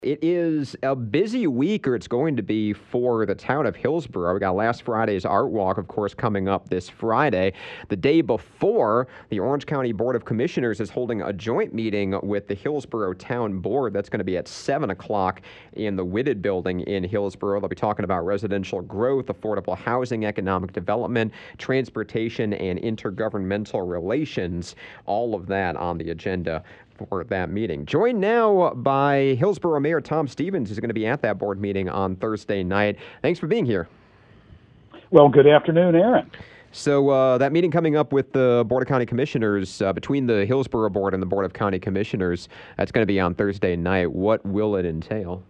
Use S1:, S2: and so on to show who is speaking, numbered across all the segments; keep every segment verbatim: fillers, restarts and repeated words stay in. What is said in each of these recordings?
S1: It is a busy week, or it's going to be for the town of Hillsborough. We got last Friday's Art Walk, of course, coming up this Friday. The day before, the Orange County Board of Commissioners is holding a joint meeting with the Hillsborough Town Board. That's going to be at seven o'clock in the Whitted Building in Hillsborough. They'll be talking about residential growth, affordable housing, economic development, transportation, and intergovernmental relations. All of that on the agenda for that meeting. Joined now by Hillsborough Mayor Tom Stevens, who's going to be at that board meeting on Thursday night. Thanks for being here.
S2: Well, good afternoon, Aaron.
S1: So uh, that meeting coming up with the Board of County Commissioners, uh, between the Hillsborough Board and the Board of County Commissioners, that's going to be on Thursday night. What will it entail?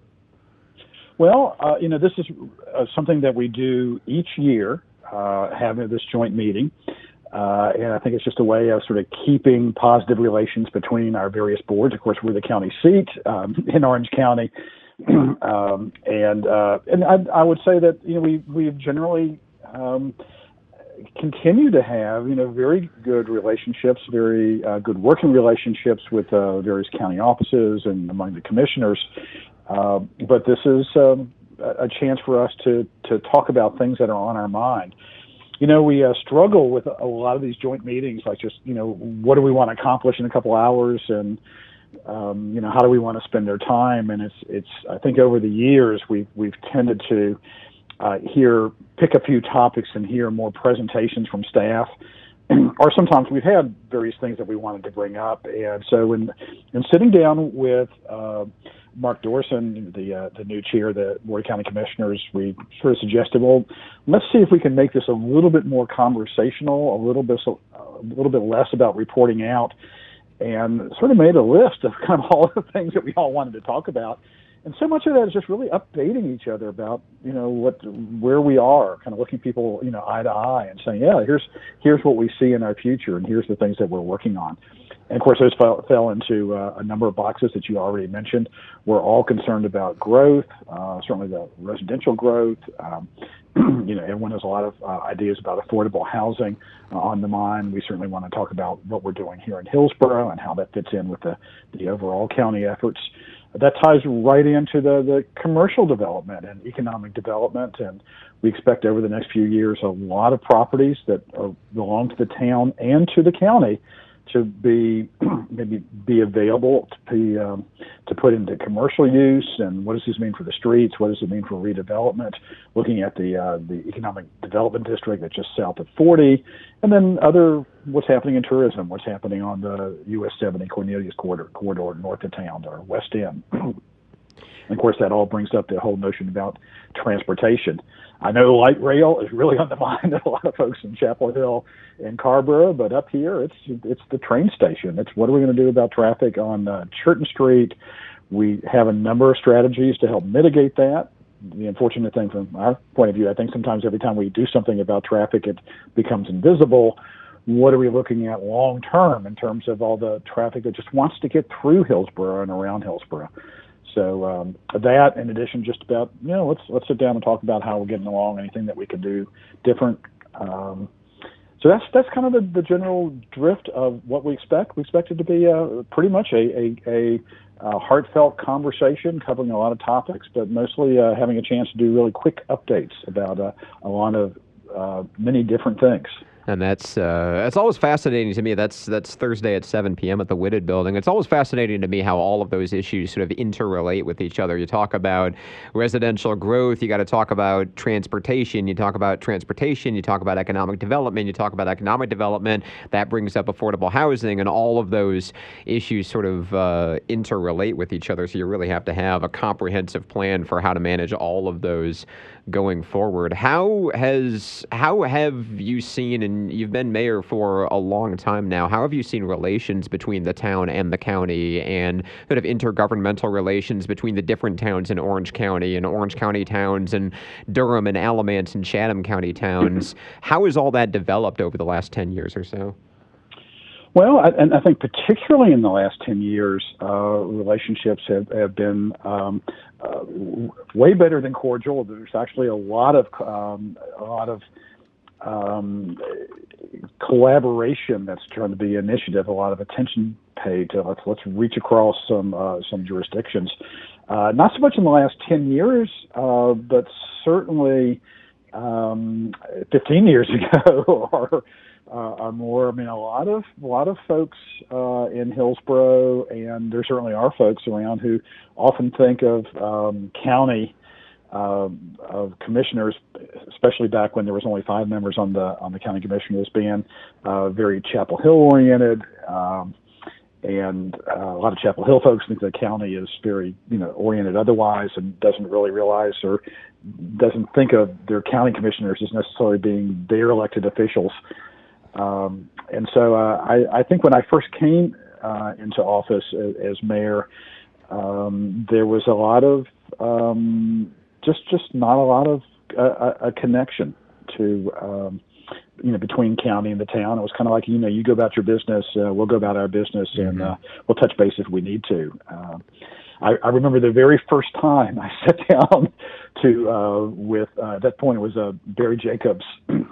S2: Well, uh, you know, this is uh, something that we do each year, uh, having this joint meeting. Uh, and I think it's just a way of sort of keeping positive relations between our various boards. Of course, we're the county seat um, in Orange County. um, and uh, and I, I would say that, you know, we, we've generally um, continue to have, you know, very good relationships, very uh, good working relationships with uh, various county offices and among the commissioners. Uh, but this is um, a chance for us to, to talk about things that are on our mind. You know, we uh, struggle with a lot of these joint meetings, like just, you know, what do we want to accomplish in a couple hours, and, um, you know, how do we want to spend our time? And it's, it's. I think over the years we've we've tended to uh, hear, pick a few topics and hear more presentations from staff, or sometimes we've had various things that we wanted to bring up. And so, in in sitting down with uh, Mark Dorson, the uh, the new chair of the Board of County Commissioners, we sort of suggested, well, let's see if we can make this a little bit more conversational, a little bit a little bit less about reporting out, and sort of made a list of kind of all the things that we all wanted to talk about. And so much of that is just really updating each other about, you know, what where we are, kind of looking people, you know, eye to eye and saying, yeah, here's here's what we see in our future, and here's the things that we're working on. And of course, those fell, fell into uh, a number of boxes that you already mentioned. We're all concerned about growth, uh, certainly the residential growth. Um, you know, everyone has a lot of uh, ideas about affordable housing uh, on the mind. We certainly want to talk about what we're doing here in Hillsborough and how that fits in with the, the overall county efforts. That ties right into the, the commercial development and economic development, and we expect over the next few years a lot of properties that are, belong to the town and to the county to be maybe be available to be um, to put into commercial use. And what does this mean for the streets? What does it mean for redevelopment? Looking at the uh, the economic development district that's just south of forty, and then other what's happening in tourism, what's happening on the U S seventy Cornelius corridor, corridor north of town or West End. And of course, that all brings up the whole notion about transportation. I know light rail is really on the mind of a lot of folks in Chapel Hill and Carrboro, but up here, it's it's the train station. It's what are we going to do about traffic on uh, Churton Street? We have a number of strategies to help mitigate that. The unfortunate thing from our point of view, I think sometimes every time we do something about traffic, it becomes invisible. What are we looking at long term in terms of all the traffic that just wants to get through Hillsborough and around Hillsborough? So um, that, in addition, just about, you know, let's let's sit down and talk about how we're getting along, anything that we can do different. Um, so that's that's kind of the, the general drift of what we expect. We expect it to be uh, pretty much a, a, a, a heartfelt conversation covering a lot of topics, but mostly uh, having a chance to do really quick updates about uh, a lot of uh, many different things.
S1: And that's uh, that's always fascinating to me. That's that's Thursday at seven p.m. at the Whitted Building. It's always fascinating to me how all of those issues sort of interrelate with each other. You talk about residential growth, you got to talk about transportation, you talk about transportation, you talk about economic development, you talk about economic development, that brings up affordable housing, and all of those issues sort of uh, interrelate with each other. So you really have to have a comprehensive plan for how to manage all of those going forward. How has how have you seen, and you've been mayor for a long time now, how have you seen relations between the town and the county, and sort of intergovernmental relations between the different towns in Orange County and Orange County towns and Durham and Alamance and Chatham County towns? How has all that developed over the last ten years or so?
S2: Well, I, and I think particularly in the last ten years, uh, relationships have, have been um, uh, way better than cordial. There's actually a lot of um, a lot of um, collaboration that's trying to be initiative, a lot of attention paid to let's let's reach across some uh, some jurisdictions. Uh, not so much in the last ten years, uh, but certainly um, fifteen years ago or, uh, or more. I mean, a lot of a lot of folks uh, in Hillsborough, and there certainly are folks around who often think of um, county uh, of commissioners, especially back when there was only five members on the on the county commission, as being uh, very Chapel Hill oriented. Um, And uh, a lot of Chapel Hill folks think the county is very, you know, oriented otherwise, and doesn't really realize or doesn't think of their county commissioners as necessarily being their elected officials. Um, and so uh, I, I think when I first came uh, into office as, as mayor, um, there was a lot of um, just just not a lot of uh, a connection to. Um, you know, between county and the town. It was kind of like, you know, you go about your business, uh, we'll go about our business, mm-hmm. and uh, we'll touch base if we need to. Uh, I, I remember the very first time I sat down to, uh, with, uh, at that point it was uh, Barry Jacobs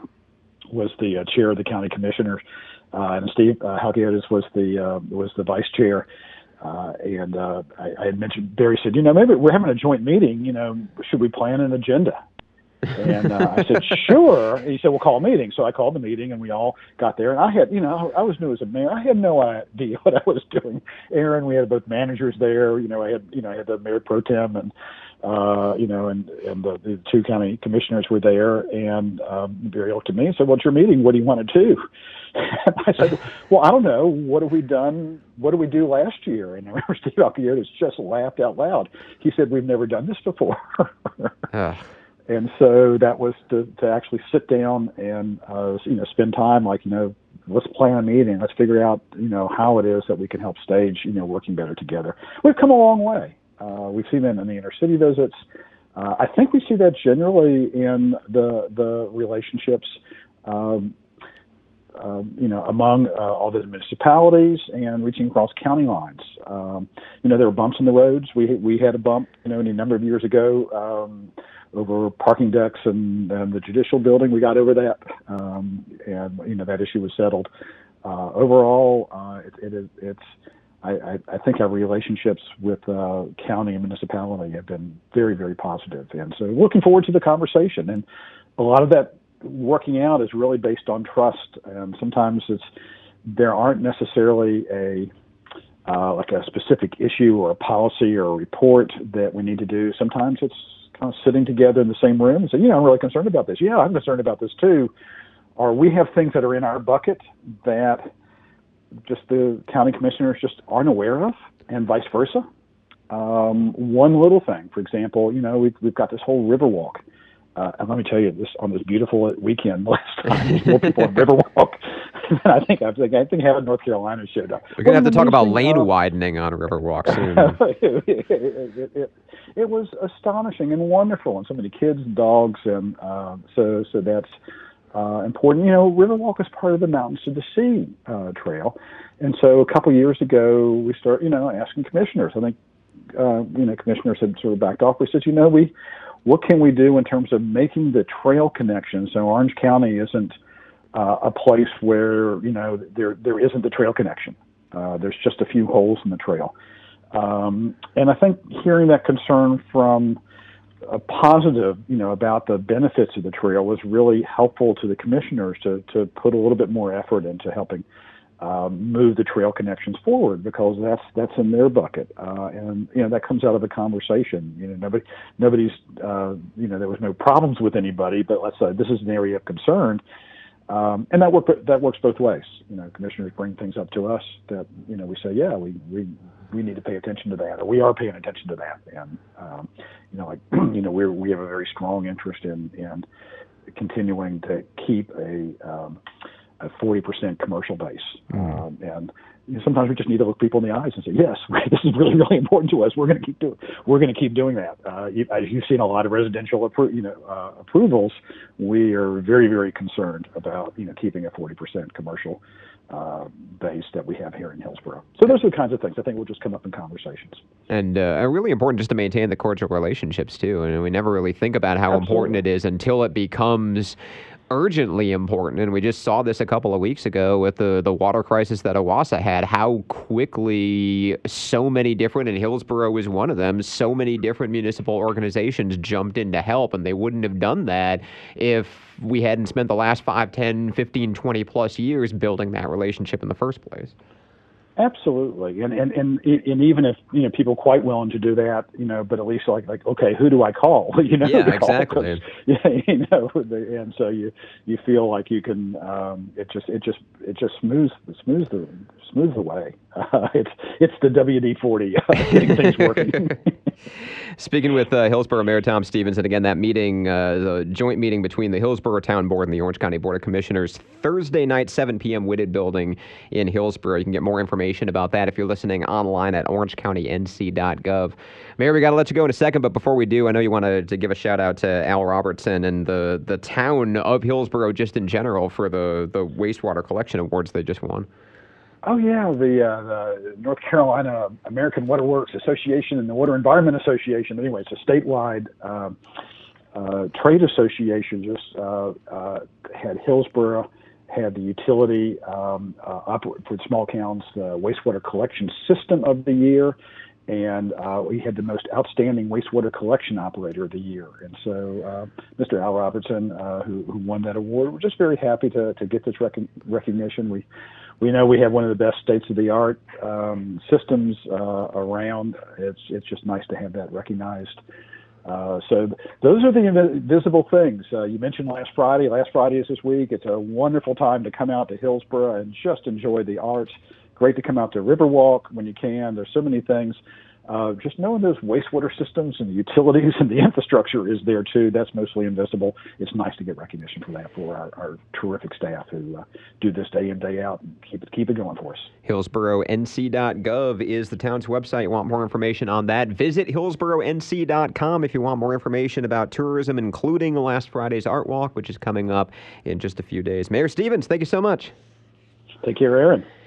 S2: was the uh, chair of the county commissioners, uh, and Steve uh, Halkiotis was the, uh, was the vice chair. Uh, and uh, I, I had mentioned, Barry said, you know, maybe we're having a joint meeting, you know, should we plan an agenda? And uh, I said, sure. And he said, we'll call a meeting. So I called the meeting, and we all got there. And I had, you know, I was new as a mayor. I had no idea what I was doing. Aaron, we had both managers there. You know, I had, you know, I had the mayor pro tem, and uh, you know, and and the, the two county commissioners were there. And um, Barry looked at me and said, "What's your meeting? What do you want to do?" And I said, "Well, I don't know. What have we done? What did we do last year?" And I remember Steve Alkiotis just laughed out loud. He said, "We've never done this before." uh. And so that was to, to actually sit down and, uh, you know, spend time like, you know, let's plan a meeting. Let's figure out, you know, how it is that we can help stage, you know, working better together. We've come a long way. Uh, we've seen that in the inner city visits. Uh, I think we see that generally in the the relationships, um, um, you know, among uh, all the municipalities and reaching across county lines. Um, you know, there were bumps in the roads. We we had a bump, you know, a number of years ago. Um, over parking decks and, and the judicial building. We got over that, um, and you know that issue was settled. Uh, overall, uh, it, it is it's. I, I, I think our relationships with uh, county and municipality have been very, very positive, and so looking forward to the conversation. And a lot of that working out is really based on trust. And sometimes it's there aren't necessarily a uh, like a specific issue or a policy or a report that we need to do. Sometimes it's kind of sitting together in the same room and say, you know, I'm really concerned about this. Yeah, I'm concerned about this too. Or we have things that are in our bucket that just the county commissioners just aren't aware of, and vice versa. Um, one little thing, for example, you know, we've, we've got this whole Riverwalk. Uh, and let me tell you, this on this beautiful weekend last time, there's more people on Riverwalk. And I think I think I think half of North Carolina showed up.
S1: We're gonna have to talk about lane uh, widening on Riverwalk soon.
S2: it, it, it, it, it was astonishing and wonderful, and so many kids and dogs, and uh, so so that's uh, important. You know, Riverwalk is part of the Mountains to the Sea uh, trail, and so a couple years ago we start, you know, asking commissioners. I think uh, you know commissioners had sort of backed off. We said, you know, we what can we do in terms of making the trail connection so Orange County isn't uh, a place where, you know, there there isn't the trail connection. Uh, there's just a few holes in the trail. Um, and I think hearing that concern from a positive, you know, about the benefits of the trail was really helpful to the commissioners to, to put a little bit more effort into helping Um, move the trail connections forward, because that's that's in their bucket, uh, and you know that comes out of a conversation. You know, nobody, nobody's, uh, you know, there was no problems with anybody, but let's say this is an area of concern, um, and that work that works both ways. You know, commissioners bring things up to us that you know we say, yeah, we we we need to pay attention to that, or we are paying attention to that, and um, you know, like you know, we we have a very strong interest in in continuing to keep a um, a forty percent commercial base. Mm. Um, and you know, sometimes we just need to look people in the eyes and say, yes, this is really, really important to us. We're going to keep doing, we're going to keep doing that. Uh, you, you've seen a lot of residential, appro- you know, uh, approvals. We are very, very concerned about, you know, keeping a forty percent commercial uh, base that we have here in Hillsborough. So those are the kinds of things I think will just come up in conversations.
S1: And uh, really important just to maintain the cordial relationships too. And we never really think about how
S2: Absolutely.
S1: important it is until it becomes urgently important, and we just saw this a couple of weeks ago with the, the water crisis that Owasso had, how quickly so many different, and Hillsborough was one of them, so many different municipal organizations jumped in to help, and they wouldn't have done that if we hadn't spent the last five, ten, fifteen, twenty plus years building that relationship in the first place.
S2: Absolutely, and and and and even if you know people quite willing to do that, you know, but at least like like okay, who do I call? You know,
S1: yeah, exactly.
S2: Yeah, you know, and so you you feel like you can. Um, it just it just it just smooths smooths the smooths the way. Uh, it's it's the W D forty uh, getting things working.
S1: Speaking with uh, Hillsborough Mayor Tom Stevens, and again, that meeting, uh, the joint meeting between the Hillsborough Town Board and the Orange County Board of Commissioners, Thursday night, seven p.m., Whitted Building in Hillsborough. You can get more information about that if you're listening online at orange county n c dot gov. Mayor, we got to let you go in a second, but before we do, I know you wanted to give a shout out to Al Robertson and the, the town of Hillsborough just in general for the, the wastewater collection awards they just won.
S2: Oh yeah, the, uh, the North Carolina American Water Works Association and the Water Environment Association. Anyway, it's a statewide uh, uh, trade association. Just uh, uh, had Hillsborough, had the utility um, uh, oper- for small towns, the wastewater collection system of the year, and uh, we had the most outstanding wastewater collection operator of the year. And so uh, Mister Al Robertson, uh, who, who won that award, we're just very happy to, to get this rec- recognition. We we know we have one of the best state-of-the-art um, systems uh, around. It's it's just nice to have that recognized. Uh, so th- those are the invisible things. Uh, you mentioned last Friday. Last Friday is this week. It's a wonderful time to come out to Hillsborough and just enjoy the arts. Great to come out to Riverwalk when you can. There's so many things. Uh, just knowing those wastewater systems and the utilities and the infrastructure is there too. That's mostly invisible. It's nice to get recognition for that for our, our terrific staff who uh, do this day in, day out and keep it keep it going for us.
S1: Hillsborough N C dot gov is the town's website. You want more information on that? Visit Hillsborough N C dot com if you want more information about tourism, including last Friday's Art Walk, which is coming up in just a few days. Mayor Stevens, thank you so much.
S2: Take care, Aaron.